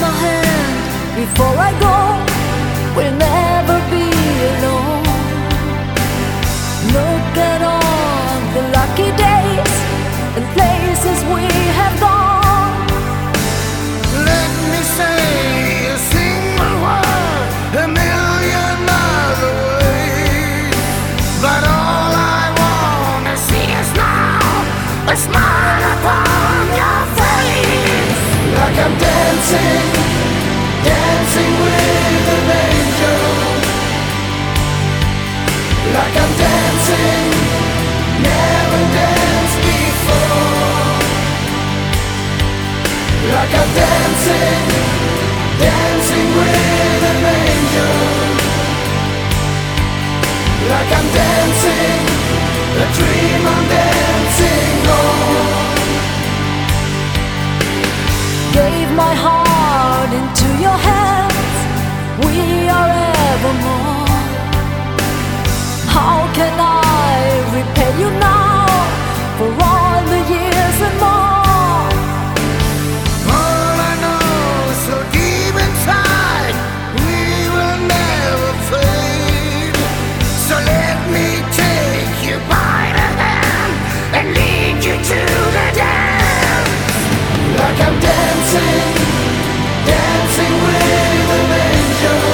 my hand before I go. We'll never be alone. Look at all the lucky days and places we have gone. Let me say a single word a million other ways, but all I wanna see is now a smile upon your face. Like I'm dancing, dancing with an angel. Like I'm dancing, never danced before. Like I'm dancing, dancing with an angel. Like I'm dancing, a dream I'm dancing on. Gave my heart into your hands, we are evermore. How can I repay you now for all the years and more? All I know, so deep inside, we will never fade. So let me take you by the hand and lead you to the dance. Like I'm dancing, dancing with an angel.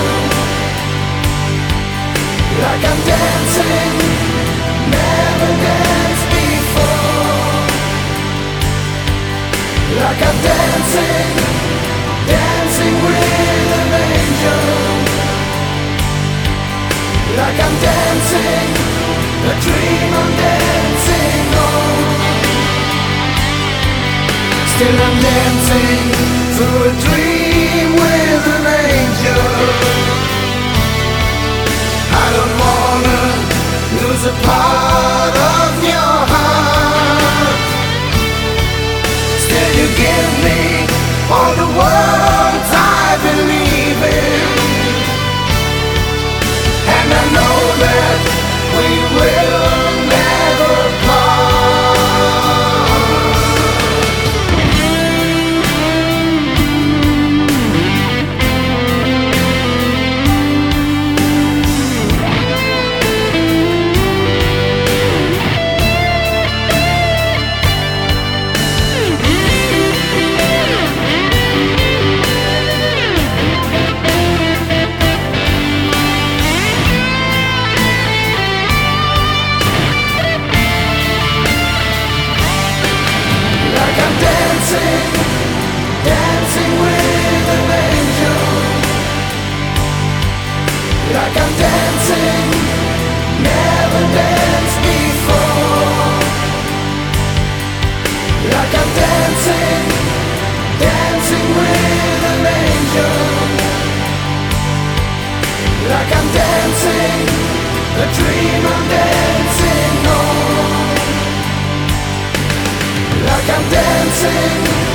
Like I'm dancing, never danced before. Like I'm dancing, dancing with an angel. Like I'm dancing, a dream I'm dancing on. Still I'm dancing through a dream with an angel. I don't wanna lose a part of your heart. Still you give me all the words I believe in, and I know that we will never part. Dancing with an angel. Like I'm dancing, never danced before. Like I'm dancing, dancing with an angel. Like I'm dancing, a dream I'm dancing on. Like I'm dancing,